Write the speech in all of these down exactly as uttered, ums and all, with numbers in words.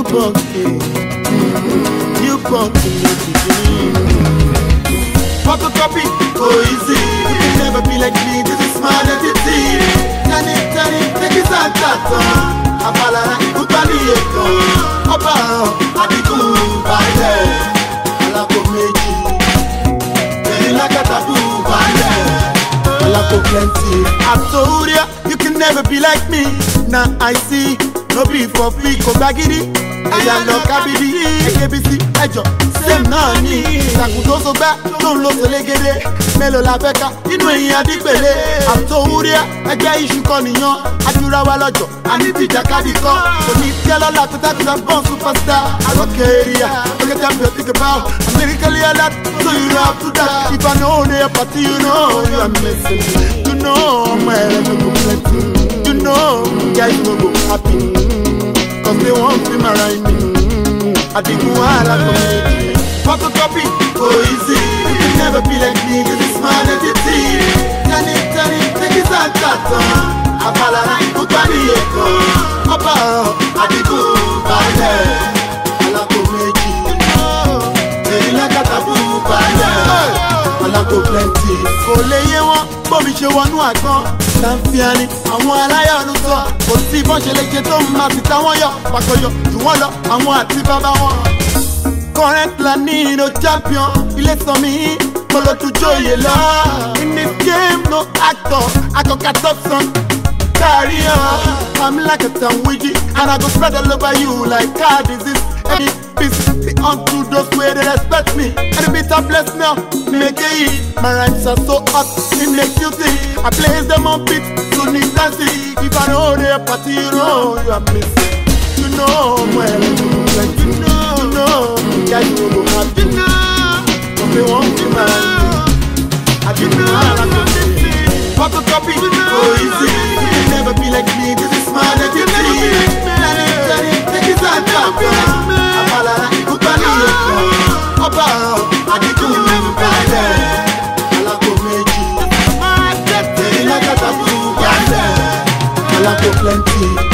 bucket, new bucket. Photocopy, oh easy. You can never be like me. This is my identity. Tani tani, take it and tata. Abala, ikutani eko. Oba, adiku, baile. Alako meji, very like a taboo, baile. Alako plenty. I told ya, you can never be like me. Now I see, no be for free, go bagidi. Eya lo kabidi, A B C, ejo, same nani. Sakudo so ba, don't lo selegede. Melo la beka, inu eyin adigbele. Atohuria, ẹgbẹ́ iṣu kan nìyàn. Adura wa lọ́jọ́, àní ti jàkadì kan. Kò ní tí ọlọ́lá tó tá kúta born superstar. Àròkè area, look at them you think about. I'm lyrically alert, so you don't have to die. If I know the party, you know you are missing. You know my head no go plenty. You know guys no go happy. Cause they won't be marrying me. I think we are like community. Photocopy, oh easy. You can never be like me. This is my identity. Tani tani, take it and tata. Abala na ikutani eko. Oba, adiku, baile. Alako meji. Very like a taboo, baile. Alako plenty. Kole ye won, bomi se wonu agbon. Sanfiani, àwọn aláyọ̀nù sọ. Kò sí bọ́n ṣe lè ṣe tó máa ti táwọn yọ. Pàkọyọ̀ jù wọ́n lọ, àwọn àti bàbá wọn. Current planning, no champion. Ilé sọ mí, mo lọ tún jóye lọ. In this game, no actor. I go cut up some career. I'm like a sandwich, and I go spread all over you like car disease. Any piece, the unto those way they respect me. Any bit of bless now, make it eat. My rhymes are so hot, it makes you think. I place them on beat, so need dancing. If I know they're party, you know you are missing. You know where you like, you know, you know, yeah, you go happy. You know, but they won't be mad. I do know how I'm gonna be. Photocopy, oh easy. You can never be like me, this is my identity. Tani tani, take it and tapa. Abala, ikutani eko. Oba, adiku, baile. Alako meji. Very like a taboo, baile. Alako plenty.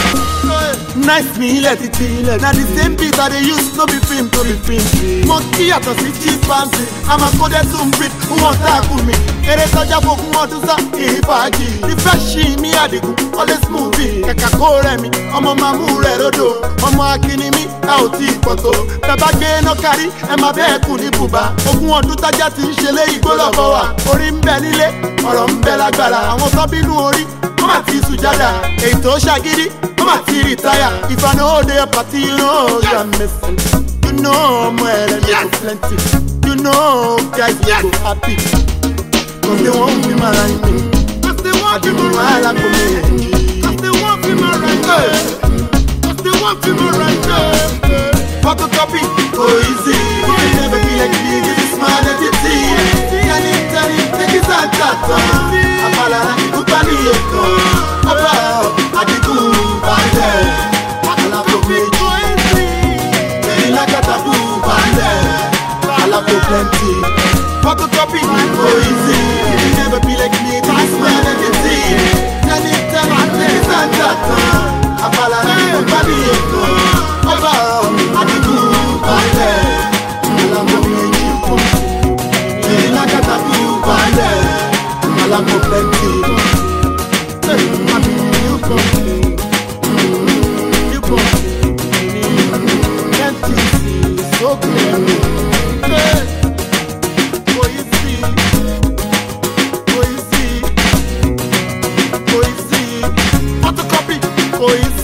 Nice me, let it be. Now the same beat that they use, no be film, no be film. Monkey at us, it's cheap fancy. I'm a code to breed, who wants to tackle me? It is such a book, what to say, if I give. The fresh me, I do, all this movie. Kaka kore mi, I'm a mamu redo. I'm a kini mi, out the photo. Baba gay no carry, and my bed kuni buba. Ogun want to touch at in Shele, Igola Boa. Orim Belile, or Umbella Gala. I want to be no ori. Mati sujada, eto shagiri, mati retire. If I know the party, you know you are missing. You know I'm well and you plenty. You know guys will go happy. Cause they won't be marrying me. Cause they won't be marrying me. Cause they won't be marrying me. Cause they won't be marrying me. Photocopy, oh easy. You can never be like me, this is my identity. Tani tani, take it and tata. Abala, ikutani eko. Oba, adiku, baile. Alako meji. Very like a taboo, baile. Alako plenty. Photocopy, oh easy. You can never be like me, this is my identity. Tani tani, take it and tata. Abala, ikutani eko. Oba, adiku, baile. Alako meji. Very like a taboo, baile. Alako plenty. Hey, I mean, you come, you come, can't you see so clearly? Hey, oh you see, oh you see, oh you see, photocopy, oh you see.